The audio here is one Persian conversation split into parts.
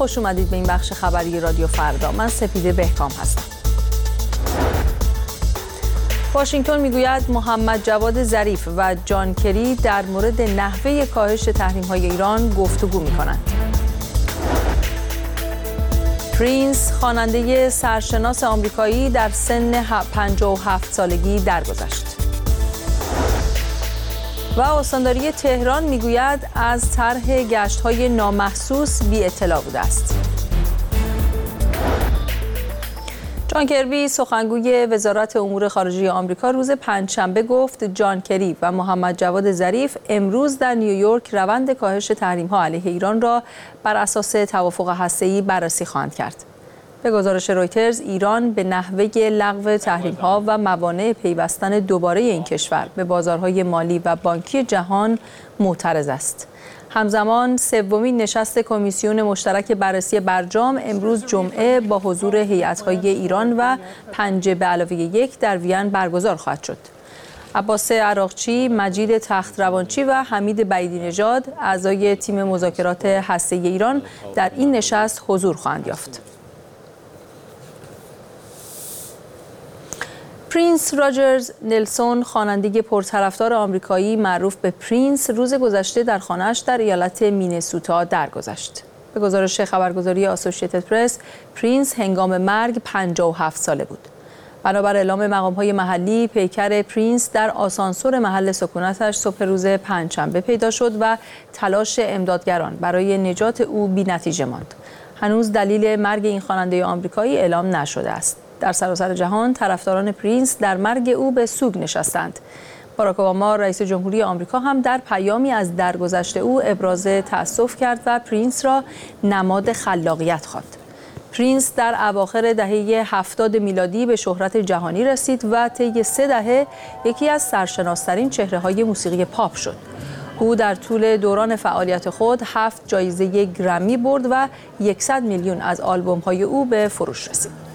خوش اومدید به این بخش خبری رادیو فردا. من سپیده بهکام هستم. واشنگتن میگوید محمد جواد ظریف و جان کری در مورد نحوه کاهش تحریم‌های ایران گفتگو می‌کنند. پرینس خواننده سرشناس آمریکایی در سن 57 سالگی درگذشت. و استانداری تهران میگوید از طرح گشت‌های نامحسوس بی اطلاع بوده است. جان کربی سخنگوی وزارت امور خارجه آمریکا روز پنجشنبه گفت جان کری و محمد جواد ظریف امروز در نیویورک روند کاهش تحریم‌ها علیه ایران را بر اساس توافق هسته‌ای بررسی خواهند کرد. به گزارش رویترز، ایران به نحوه لغو تحریم‌ها و موانع پیوستن دوباره این کشور به بازارهای مالی و بانکی جهان معترض است. همزمان سومین نشست کمیسیون مشترک بررسی برجام امروز جمعه با حضور هیئت‌های ایران و 5+1 در وین برگزار خواهد شد. عباس عراقچی، مجید تخت‌روانچی و حمید بعیدی نژاد اعضای تیم مذاکرات هسته‌ای ایران در این نشست حضور خواهند یافت. پرینس راجرز نلسون، خواننده پرطرفدار آمریکایی معروف به پرینس، روز گذشته در خانه‌اش در ایالت مینسوتا درگذشت. به گزارش خبرگزاری آسوشییتد پرس، پرینس هنگام مرگ 57 ساله بود. بنابر اعلام مقام‌های محلی، پیکر پرینس در آسانسور محل سکونتش صبح روز پنجشنبه پیدا شد و تلاش امدادگران برای نجات او بی‌نتیجه ماند. هنوز دلیل مرگ این خواننده آمریکایی اعلام نشده است. در سراسر جهان طرفداران پرینس در مرگ او به سوگ نشستند. باراک اوباما رئیس جمهوری آمریکا هم در پیامی از درگذشت او ابراز تأسف کرد و پرینس را نماد خلاقیت خواند. پرینس در اواخر دهه 70 میلادی به شهرت جهانی رسید و طی 3 دهه یکی از سرشناس‌ترین چهره‌های موسیقی پاپ شد. او در طول دوران فعالیت خود 7 جایزه گرمی برد و 100 میلیون از آلبوم‌های او به فروش رسید.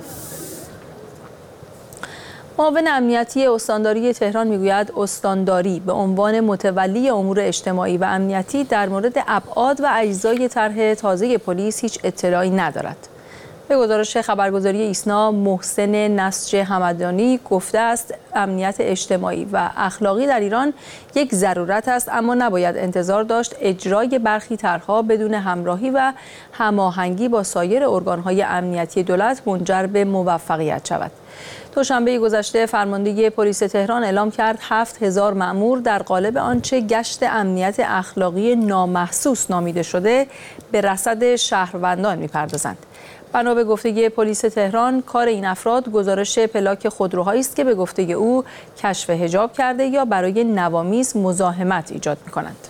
معاون امنیتی استانداری تهران میگوید استانداری به عنوان متولی امور اجتماعی و امنیتی در مورد ابعاد و اجزای طرح تازه پلیس هیچ اطلاعی ندارد. به گزارش خبرگزاری ایسنا، محسن نسج همدانی گفته است امنیت اجتماعی و اخلاقی در ایران یک ضرورت است، اما نباید انتظار داشت اجرای برخی طرح‌ها بدون همراهی و هماهنگی با سایر ارگان‌های امنیتی دولت منجر به موفقیت شود. دوشنبه گذشته فرمانده پلیس تهران اعلام کرد 7000 مأمور در قالب آنچه گشت امنیت اخلاقی نامحسوس نامیده شده به رصد شهروندان می‌پردازند. بنا به گفته پلیس تهران، کار این افراد گزارش پلاک خودروهایی است که به گفته او کشف حجاب کرده یا برای نوامیس مزاحمت ایجاد می‌کنند.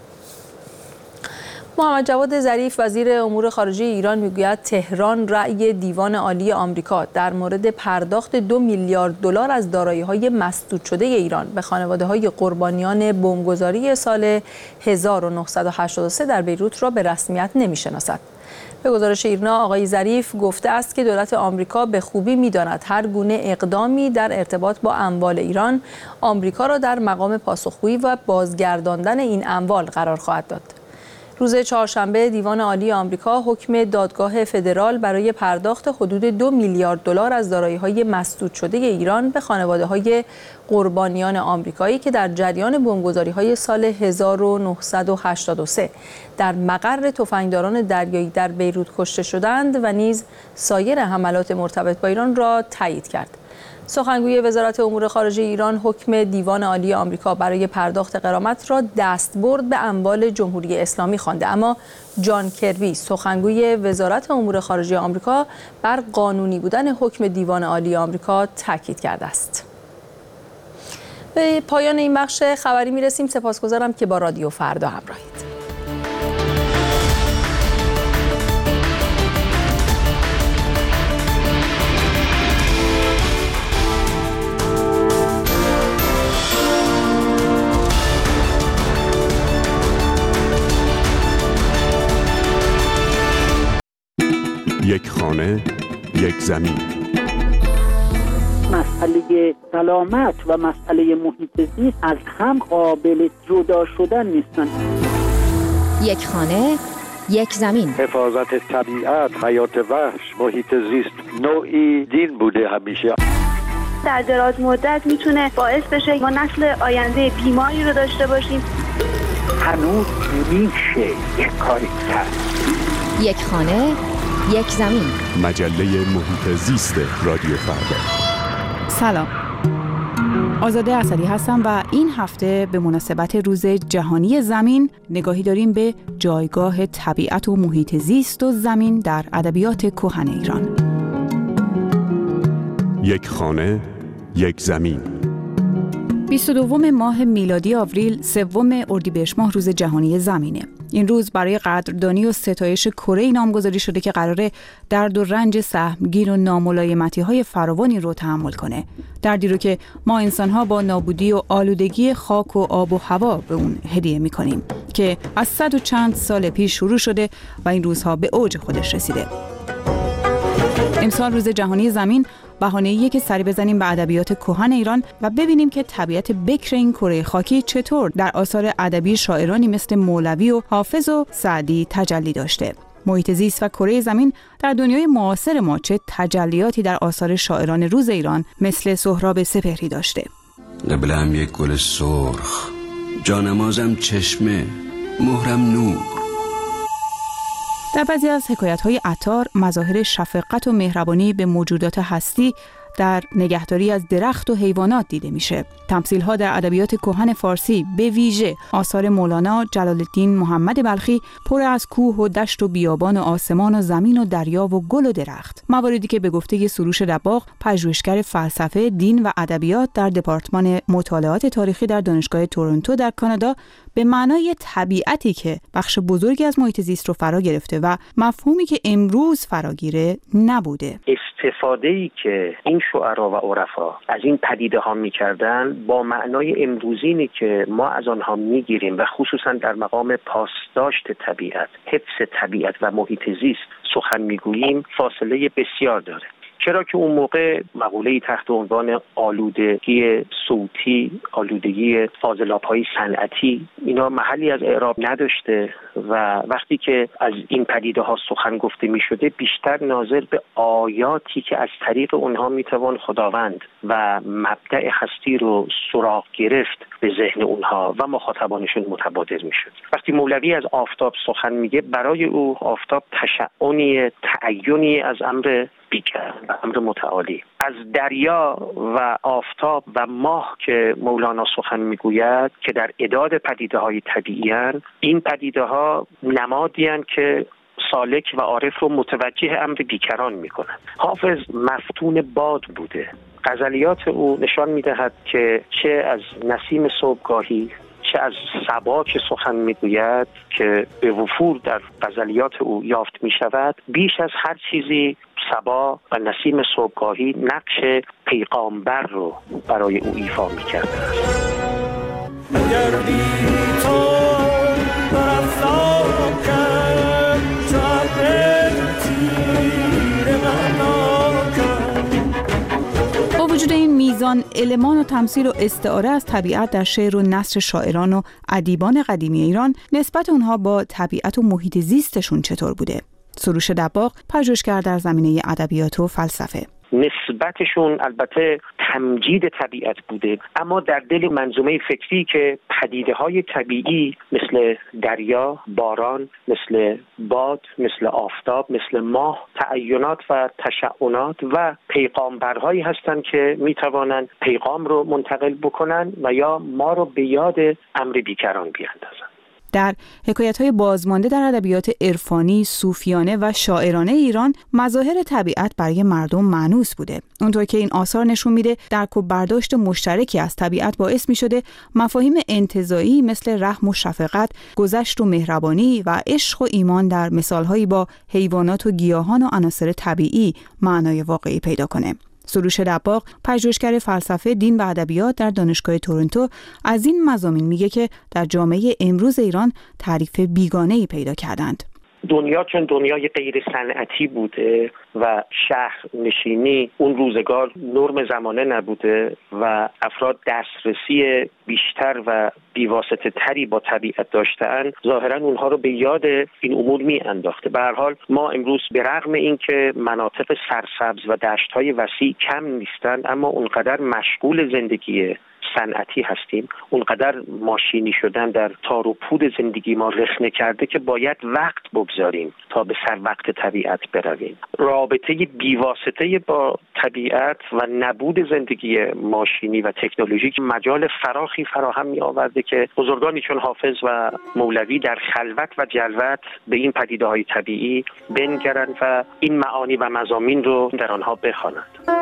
محمد جواد ظریف وزیر امور خارجه ایران میگوید تهران رأی دیوان عالی آمریکا در مورد پرداخت 2 میلیارد دلار از دارایی‌های مسدود شده ایران به خانواده‌های قربانیان بمبگذاری سال 1983 در بیروت را به رسمیت نمی‌شناسد. به گزارش ایرنا، آقای ظریف گفته است که دولت آمریکا به خوبی می‌داند هر گونه اقدامی در ارتباط با اموال ایران آمریکا را در مقام پاسخگویی و بازگرداندن این اموال قرار خواهد داد. روز چهارشنبه دیوان عالی آمریکا حکم دادگاه فدرال برای پرداخت حدود 2 میلیارد دلار از دارایی‌های مسدود شده ایران به خانواده‌های قربانیان آمریکایی که در جریان بمبگذاری‌های سال 1983 در مقر تفنگداران دریایی در بیروت کشته شدند و نیز سایر حملات مرتبط با ایران را تایید کرد. سخنگوی وزارت امور خارجه ایران حکم دیوان عالی آمریکا برای پرداخت غرامت را دستبرد به اموال جمهوری اسلامی خوانده، اما جان کربی سخنگوی وزارت امور خارجه آمریکا بر قانونی بودن حکم دیوان عالی آمریکا تاکید کرده است. به پایان این بخش خبری میرسیم. سپاسگزارم که با رادیو فردا همراهید. یک خانه، یک زمین. مسئله سلامت و مسئله محیط زیست از هم قابل جدا شدن نیستند. یک خانه، یک زمین. حفاظت طبیعت، حیات وحش، محیط زیست نوعی دین بوده همیشه. در دراز مدت میتونه باعث بشه ما نسل آینده بیماری رو داشته باشیم. هنوز میشه یک کاری کرد. یک خانه، یک زمین. مجله محیط زیست رادیو فردا. سلام، آزاده اسدی هستم و این هفته به مناسبت روز جهانی زمین نگاهی داریم به جایگاه طبیعت و محیط زیست و زمین در ادبیات کهن ایران. یک خانه، یک زمین. 22 ماه میلادی آوریل، 3 اردیبهشت ماه روز جهانی زمینه. این روز برای قدردانی و ستایش کره نامگذاری شده که قراره درد و رنج سهمگین و ناملایمتی‌های فراوانی رو تحمل کنه. دردی رو که ما انسان‌ها با نابودی و آلودگی خاک و آب و هوا به اون هدیه می‌کنیم که از 100 و چند سال پیش شروع شده و این روزها به اوج خودش رسیده. امسال روز جهانی زمین بهانه‌ایه که سری بزنیم به ادبیات کهن ایران و ببینیم که طبیعت بکر این کره خاکی چطور در آثار ادبی شاعرانی مثل مولوی و حافظ و سعدی تجلی داشته. محیط زیست و کره زمین در دنیای معاصر ما چه تجلیاتی در آثار شاعران روز ایران مثل سهراب سپهری داشته. قبلم یک گل سرخ، جانمازم چشمه، مهرم نور. در بعضی از حکایت‌های عطار مظاهر شفقت و مهربانی به موجودات هستی در نگهداری از درخت و حیوانات دیده میشه. تمثیل‌ها در ادبیات کهن فارسی به ویژه آثار مولانا جلال الدین محمد بلخی پر از کوه و دشت و بیابان و آسمان و زمین و دریا و گل و درخت. مواردی که به گفته سروش دباغ، پژوهشگر فلسفه، دین و ادبیات در دپارتمان مطالعات تاریخی در دانشگاه تورنتو در کانادا به معنای طبیعتی که بخش بزرگی از محیط زیست رو فرا گرفته و مفهومی که امروز فراگیره نبوده. استفاده‌ای که این شعرا و عرفا از این پدیده ها می‌کردن با معنای امروزینی که ما از آنها می‌گیریم و خصوصا در مقام پاسداشت طبیعت، حفظ طبیعت و محیط زیست سخن می‌گوییم فاصله بسیار داره. چرا که اون موقع مقوله‌ای تحت عنوان آلودگی صوتی، آلودگی فاضلاب‌های صنعتی، اینا محلی از اعراب نداشته و وقتی که از این پدیده ها سخن گفته می شده بیشتر ناظر به آیاتی که از طریق اونها می توان خداوند و مبدأ هستی رو سراغ گرفت به ذهن اونها و مخاطبانشون متبادر می شد. وقتی مولوی از آفتاب سخن میگه، برای او آفتاب تشعونی، تعینی از امر بیکر و امر متعالی. از دریا و آفتاب و ماه که مولانا سخن میگوید که در اعداد پدیده های طبیعی هستند، این پدیده ها نمادی هستند که سالک و عارف رو متوجه امر بیکران میکنند. حافظ مفتون باد بوده. غزلیات او نشان میدهد که چه از نسیم صبحگاهی چه از صبا که سخن میگوید که به وفور در غزلیات او یافت میشود، بیش از هر چیزی صبا و نسیم صبحگاهی نقش پیغامبر رو برای او ایفا میکرده است. وجود این میزان المان و تمثیل و استعاره از طبیعت در شعر و نثر شاعران و ادیبان قدیمی ایران، نسبت اونها با طبیعت و محیط زیستشون چطور بوده؟ سروش دباغ، پژوهشگر در زمینه ادبیات و فلسفه. نسبتشون البته تمجید طبیعت بوده، اما در دل منظومه فکری که پدیده‌های طبیعی مثل دریا، باران، مثل باد، مثل آفتاب، مثل ماه، تعینات و تشعونات و پیغامبرهایی هستند که میتوانند پیغام رو منتقل بکنن و یا ما رو به یاد امر بیکران بیاندازن. در حکایت‌های بازمانده در ادبیات عرفانی، صوفیانه و شاعرانه ایران مظاهر طبیعت برای مردم مانوس بوده. اونطور که این آثار نشون میده درک و برداشت مشترکی از طبیعت باعث میشده مفاهیم انتزاعی مثل رحم و شفقت، گذشت و مهربانی و عشق و ایمان در مثالهایی با حیوانات و گیاهان و عناصر طبیعی معنای واقعی پیدا کنه. سروش دباغ، پژوهشگر فلسفه، دین و ادبیات در دانشگاه تورنتو، از این مضامین میگه که در جامعه امروز ایران تعریف بیگانه‌ای پیدا کردند. دنیا چون دنیای غیر صنعتی بوده و شهر نشینی اون روزگار نرم زمانه نبوده و افراد دسترسی بیشتر و بیواسطه تری با طبیعت داشتن، ظاهرا اونها رو به یاد این امور می انداخته. به هر حال ما امروز به رغم اینکه مناطق سرسبز و دشت‌های وسیع کم نیستن، اما اونقدر مشغول زندگی صنعتی هستیم، اونقدر ماشینی شدن در تار و پود زندگی ما رخنه کرده که باید وقت بگذاریم تا به سر وقت طبیعت برویم. رابطه بیواسطه با طبیعت و نبود زندگی ماشینی و تکنولوژیک مجال فراخی فراهم می آورده که بزرگانی چون حافظ و مولوی در خلوت و جلوت به این پدیده‌های طبیعی بنگرند و این معانی و مضامین رو در آنها بخوانند.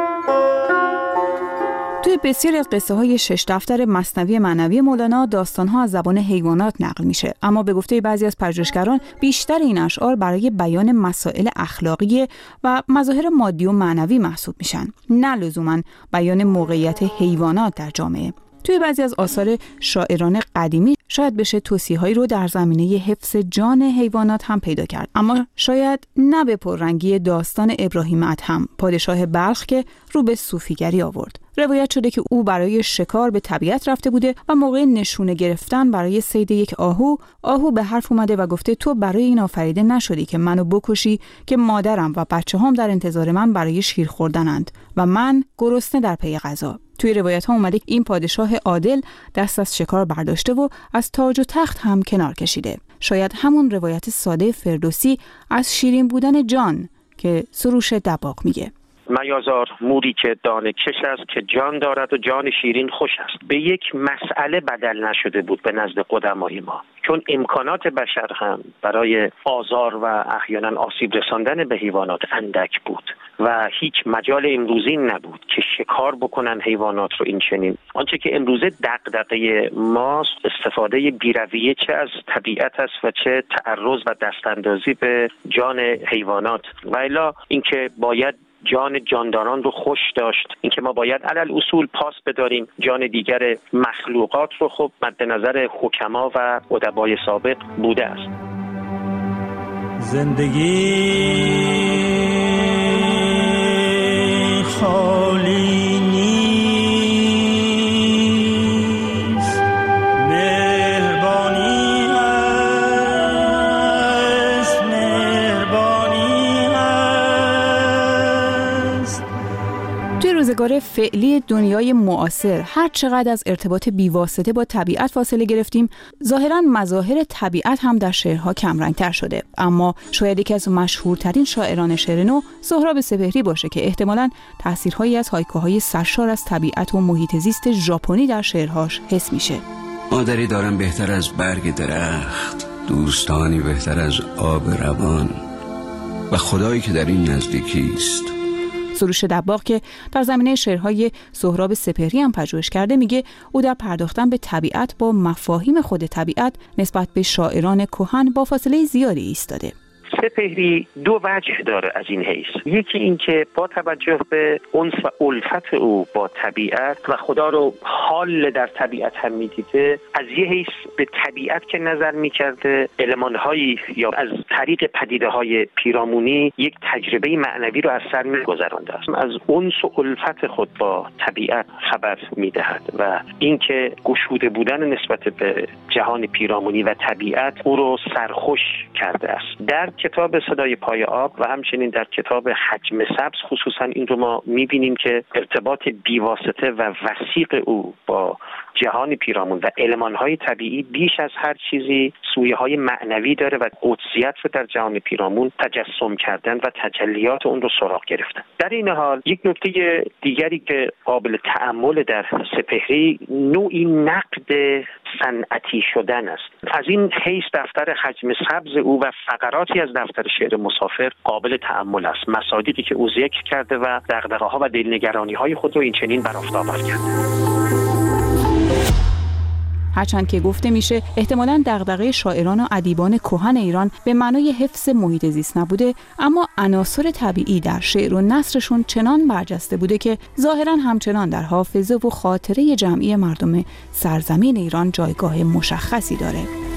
توی بسیاری از قصه های 6 دفتر مثنوی معنوی مولانا داستان‌ها از زبان حیوانات نقل میشه، اما به گفته بعضی از پژوهشگران بیشتر این اشعار برای بیان مسائل اخلاقی و مظاهر مادی و معنوی محسوب میشن، نه لزوماً بیان موقعیت حیوانات در جامعه. توی بعضی از آثار شاعران قدیمی شاید بشه توصیه‌هایی رو در زمینه حفظ جان حیوانات هم پیدا کرد، اما شاید نه به پررنگی داستان ابراهیم ادهم، پادشاه بلخ که رو به صوفیگری آورد. روایت شده که او برای شکار به طبیعت رفته بوده و موقع نشونه گرفتن برای صید یک آهو به حرف اومده و گفته تو برای این آفریده نشدی که منو بکشی که مادرم و بچه‌هام در انتظار من برای شیر خوردنند و من گرسنه در پی غذا. توی روایت ها اومده این پادشاه عادل دست از شکار برداشته و از تاج و تخت هم کنار کشیده. شاید همون روایت ساده فردوسی از شیرین بودن جان که سروش دباغ میگه. میازار موری که دانه کش است که جان دارد و جان شیرین خوش است. به یک مسئله بدل نشده بود به نزد قدمای ما، چون امکانات بشر هم برای آزار و احیانا آسیب رساندن به حیوانات اندک بود و هیچ مجال امروزی نبود که شکار بکنن حیوانات رو. این چنین آنچه که امروزه دغدغه ماست استفاده بی‌رویه چه از طبیعت است و چه تعرض و دستاندازی به جان حیوانات. و الا اینکه باید جان جانداران رو خوش داشت، اینکه ما باید علل اصول پاس بداریم جان دیگر مخلوقات رو، خب مد نظر حکما و ادبای سابق بوده است. زندگی خالی نیست، مهربانی هست، مهربانی هست. توی روزگار فعلی دنیای معاصر هر چقدر از ارتباط بیواسطه با طبیعت فاصله گرفتیم، ظاهراً مظاهر طبیعت هم در شعرها کمرنگتر شده. اما شاید یکی از مشهورترین شاعران شعر نو سهراب سپهری باشه که احتمالاً تأثیرهایی از هایکوهای سرشار از طبیعت و محیط زیست ژاپنی در شعرهاش حس میشه. مادری دارم بهتر از برگ درخت، دوستانی بهتر از آب روان و خدایی که در این نزدیکی است. سروش دباغ که در زمینه شعرهای سهراب سپهری هم پژوهش کرده میگه او در پرداختن به طبیعت با مفاهیم خود طبیعت نسبت به شاعران کهن با فاصله زیادی ایستاده. سپهری دو وجه داره از این حیث. یکی این که با توجه به انس و الفت او با طبیعت و خدا رو حال در طبیعت هم میدیده، از یه حیث به طبیعت که نظر میکرده المانهایی یا از طریق پدیده‌های پیرامونی یک تجربه معنوی رو از سر میگذرانده است. از انس و الفت خود با طبیعت خبر میدهد و اینکه گشوده بودن نسبت به جهان پیرامونی و طبیعت او رو سرخوش کرده است. در کتاب صدای پای آب و همچنین در کتاب حجم سبز خصوصا این رو ما میبینیم که ارتباط بیواسطه و وثیق او با جهان پیرامون و المانهای طبیعی بیش از هر چیزی سویه‌های معنوی داره و قدسیت رو در جهان پیرامون تجسم کردن و تجلیات اون رو سراغ گرفتن. در این حال یک نکته دیگری که قابل تأمل در سپهری نوعی نقد صنعتی شدن است. از این حیث دفتر حجم سبز او و فقراتی از دفتر شعر مسافر قابل تأمل است. مصادیقی که او ذکر کرده و دغدغه‌ها و دلنگرانی‌های خود رو این چنین بر آفتاب کرده. هرچند که گفته میشه احتمالاً دغدغه شاعران و ادیبان کهن ایران به معنای حفظ محیط زیست نبوده، اما عناصر طبیعی در شعر و نثرشون چنان برجسته بوده که ظاهراً همچنان در حافظه و خاطره جمعی مردم سرزمین ایران جایگاه مشخصی داره.